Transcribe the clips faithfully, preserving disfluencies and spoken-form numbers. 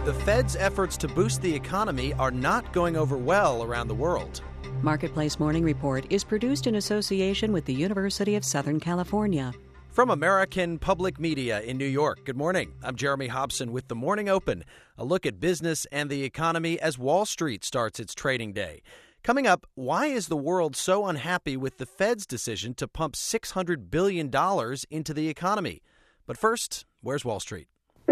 the Fed's efforts to boost the economy are not going over well around the world. Marketplace Morning Report is produced in association with the University of Southern California. From American Public Media in New York, good morning. I'm Jeremy Hobson with The Morning Open, a look at business and the economy as Wall Street starts its trading day. Coming up, why is the world so unhappy with the Fed's decision to pump six hundred billion dollars into the economy? But first, where's Wall Street?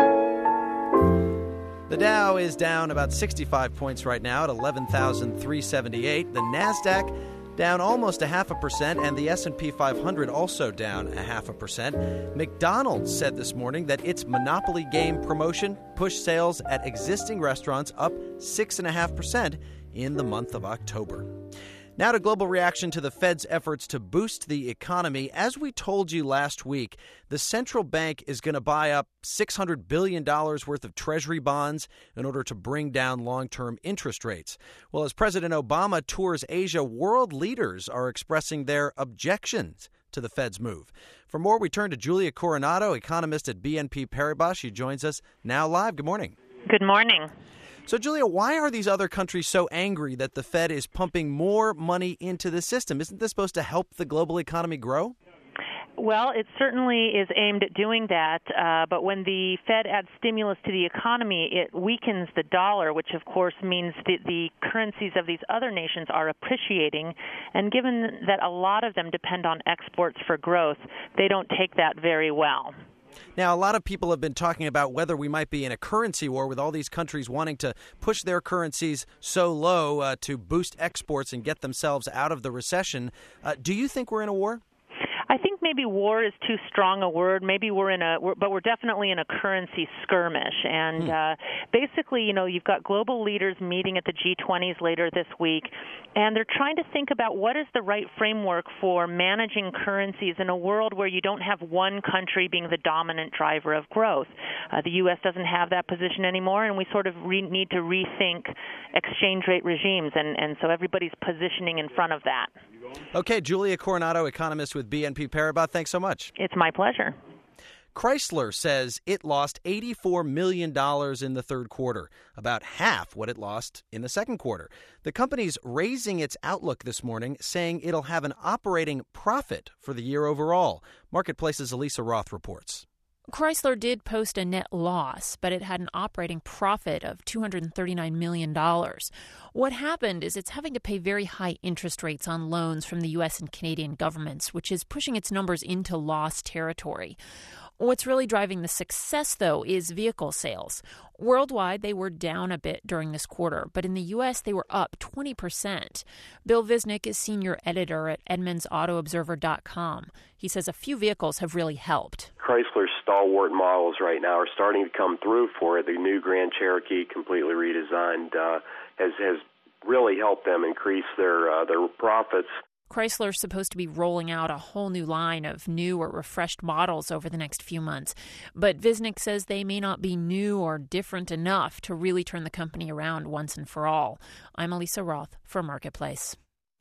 The Dow is down about sixty-five points right now at eleven thousand three hundred seventy-eight. The Nasdaq down almost a half a percent, and the S and P five hundred also down a half a percent. McDonald's said this morning that its Monopoly game promotion pushed sales at existing restaurants up six point five percent in the month of October. Now to global reaction to the Fed's efforts to boost the economy. As we told you last week, the central bank is going to buy up six hundred billion dollars worth of Treasury bonds in order to bring down long-term interest rates. Well, as President Obama tours Asia, world leaders are expressing their objections to the Fed's move. For more, we turn to Julia Coronado, economist at B N P Paribas. She joins us now live. Good morning. Good morning. So, Julia, why are these other countries so angry that the Fed is pumping more money into the system? Isn't this supposed to help the global economy grow? Well, it certainly is aimed at doing that, uh, but when the Fed adds stimulus to the economy, it weakens the dollar, which of course means that the currencies of these other nations are appreciating, and given that a lot of them depend on exports for growth, they don't take that very well. Now, a lot of people have been talking about whether we might be in a currency war with all these countries wanting to push their currencies so low uh, to boost exports and get themselves out of the recession. Uh, do you think we're in a war? I think maybe war is too strong a word. Maybe we're in a, we're, but we're definitely in a currency skirmish. And hmm. uh, basically, you know, you've got global leaders meeting at the G twenties later this week, and they're trying to think about what is the right framework for managing currencies in a world where you don't have one country being the dominant driver of growth. Uh, the U S doesn't have that position anymore, and we sort of re- need to rethink exchange rate regimes, and, and so everybody's positioning in front of that. Okay, Julia Coronado, economist with B N P Paribas, thanks so much. It's my pleasure. Chrysler says it lost eighty-four million dollars in the third quarter, about half what it lost in the second quarter. The company's raising its outlook this morning, saying it'll have an operating profit for the year overall. Marketplace's Elisa Roth reports. Chrysler did post a net loss, but it had an operating profit of two hundred thirty-nine million dollars. What happened is it's having to pay very high interest rates on loans from the U S and Canadian governments, which is pushing its numbers into loss territory. What's really driving the success, though, is vehicle sales. Worldwide, they were down a bit during this quarter, but in the U S, they were up twenty percent. Bill Visnick is senior editor at Edmunds Auto Observer dot com. He says a few vehicles have really helped. Chrysler's stalwart models right now are starting to come through for it. The new Grand Cherokee, completely redesigned, uh, has has really helped them increase their uh, their profits. Chrysler's supposed to be rolling out a whole new line of new or refreshed models over the next few months. But Visnick says they may not be new or different enough to really turn the company around once and for all. I'm Elisa Roth for Marketplace.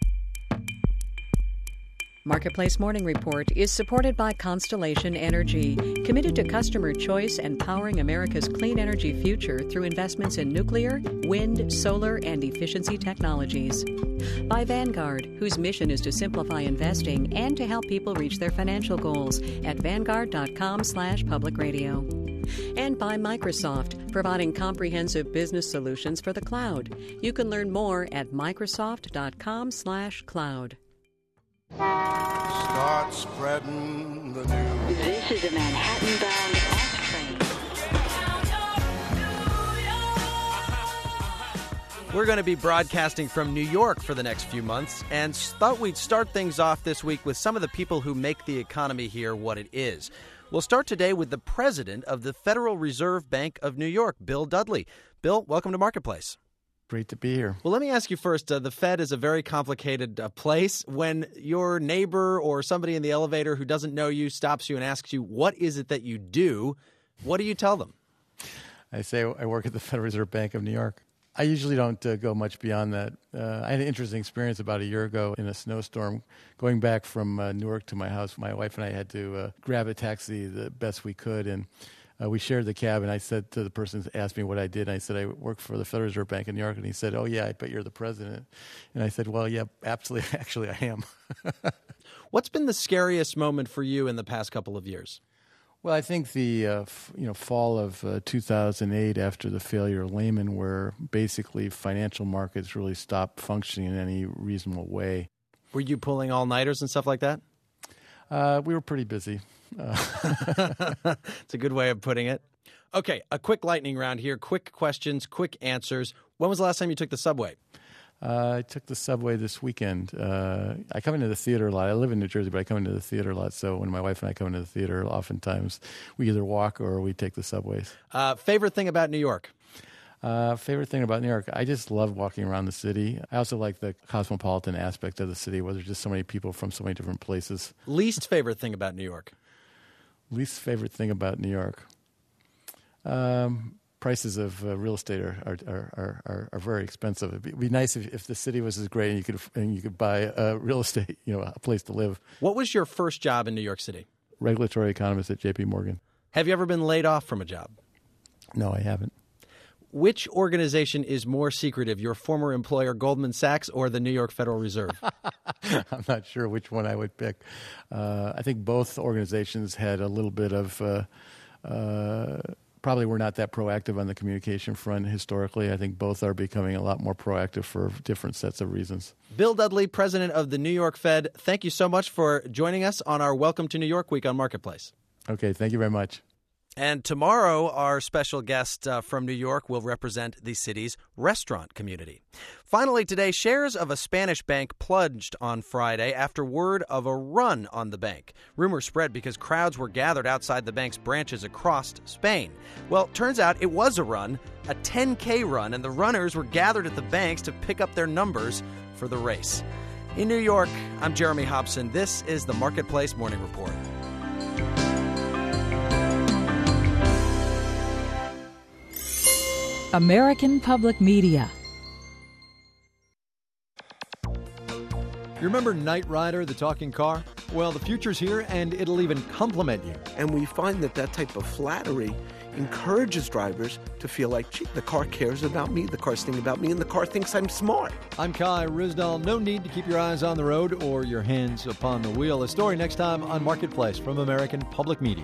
Marketplace Morning Report is supported by Constellation Energy, committed to customer choice and powering America's clean energy future through investments in nuclear, wind, solar, and efficiency technologies. By Vanguard, whose mission is to simplify investing and to help people reach their financial goals at vanguard.com slash public radio. And by Microsoft, providing comprehensive business solutions for the cloud. You can learn more at microsoft.com slash cloud. Start spreading the news. This is a Manhattan-bound off train. We're going to be broadcasting from New York for the next few months, and thought we'd start things off this week with some of the people who make the economy here what it is. We'll start today with the president of the Federal Reserve Bank of New York, Bill Dudley. Bill, welcome to Marketplace. Great to be here. Well, let me ask you first, uh, the Fed is a very complicated uh, place. When your neighbor or somebody in the elevator who doesn't know you stops you and asks you, what is it that you do, what do you tell them? I say I work at the Federal Reserve Bank of New York. I usually don't uh, go much beyond that. Uh, I had an interesting experience about a year ago in a snowstorm. Going back from uh, Newark to my house, my wife and I had to uh, grab a taxi the best we could, and uh, we shared the cab, and I said to the person who asked me what I did, and I said, I work for the Federal Reserve Bank of New York. And he said, oh, yeah, I bet you're the president. And I said, well, yeah, absolutely. Actually, I am. What's been the scariest moment for you in the past couple of years? Well, I think the uh, f- you know fall of uh, two thousand eight, after the failure of Lehman, where basically financial markets really stopped functioning in any reasonable way. Were you pulling all-nighters and stuff like that? Uh, we were pretty busy. Uh. It's a good way of putting it. Okay, a quick lightning round here. Quick questions, quick answers. When was the last time you took the subway? Uh, I took the subway this weekend. Uh, I come into the theater a lot. I live in New Jersey, but I come into the theater a lot. So when my wife and I come into the theater, oftentimes we either walk or we take the subways. Uh, favorite thing about New York? Uh, favorite thing about New York? I just love walking around the city. I also like the cosmopolitan aspect of the city, where there's just so many people from so many different places. Least favorite thing about New York? Least favorite thing about New York? Um... Prices of uh, real estate are are, are, are are very expensive. It'd be, it'd be nice if, if the city was as great and you could and you could buy uh, real estate, you know, a place to live. What was your first job in New York City? Regulatory economist at J P Morgan. Have you ever been laid off from a job? No, I haven't. Which organization is more secretive, your former employer Goldman Sachs or the New York Federal Reserve? I'm not sure which one I would pick. Uh, I think both organizations had a little bit of. Uh, uh, Probably we're not that proactive on the communication front historically. I think both are becoming a lot more proactive for different sets of reasons. Bill Dudley, president of the New York Fed, thank you so much for joining us on our Welcome to New York week on Marketplace. Okay, thank you very much. And tomorrow, our special guest uh, from New York will represent the city's restaurant community. Finally today, shares of a Spanish bank plunged on Friday after word of a run on the bank. Rumors spread because crowds were gathered outside the bank's branches across Spain. Well, turns out it was a run, a ten K run, and the runners were gathered at the banks to pick up their numbers for the race. In New York, I'm Jeremy Hobson. This is the Marketplace Morning Report. American Public Media. You remember Knight Rider, the talking car? Well, the future's here, and it'll even compliment you. And we find that that type of flattery encourages drivers to feel like, gee, the car cares about me, the car's thinking about me, and the car thinks I'm smart. I'm Kai Ryssdal. No need to keep your eyes on the road or your hands upon the wheel. A story next time on Marketplace from American Public Media.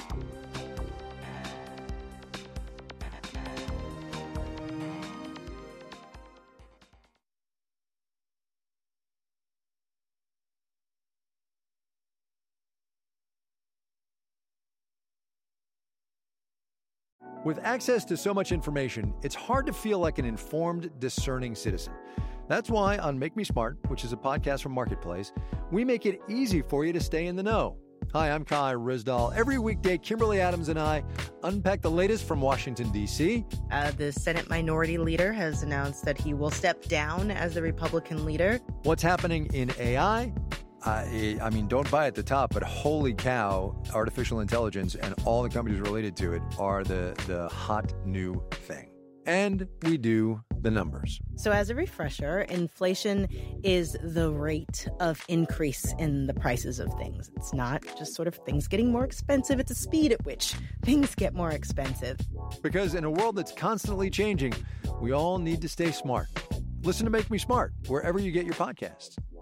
With access to so much information, it's hard to feel like an informed, discerning citizen. That's why on Make Me Smart, which is a podcast from Marketplace, we make it easy for you to stay in the know. Hi, I'm Kai Ryssdal. Every weekday, Kimberly Adams and I unpack the latest from Washington, D C Uh, the Senate Minority Leader has announced that he will step down as the Republican leader. What's happening in A I? I, I mean, don't buy at the top, but holy cow, artificial intelligence and all the companies related to it are the, the hot new thing. And we do the numbers. So as a refresher, inflation is the rate of increase in the prices of things. It's not just sort of things getting more expensive. It's a speed at which things get more expensive. Because in a world that's constantly changing, we all need to stay smart. Listen to Make Me Smart wherever you get your podcasts.